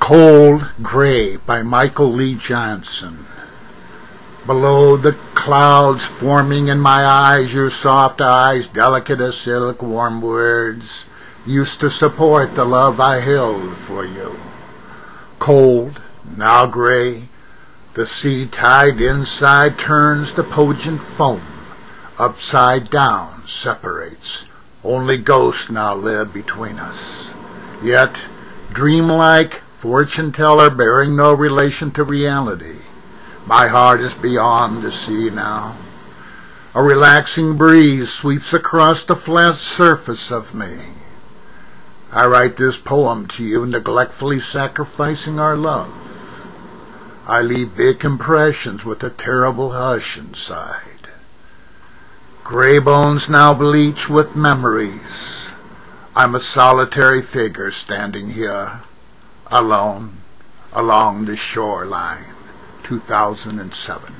Cold Gray by Michael Lee Johnson. Below the clouds forming in my eyes, your soft eyes, delicate as silk, warm words, used to support the love I held for you. Cold, now gray, the sea tide inside turns to pungent foam, upside down separates. Only ghosts now live between us. Yet, dreamlike, fortune teller bearing no relation to reality, my heart is beyond the sea now. A relaxing breeze sweeps across the flat surface of me. I write this poem to you, neglectfully sacrificing our love. I leave big impressions with a terrible hush inside. Gray bones now bleach with memories. I'm a solitary figure standing here, alone, along the shoreline. 2007.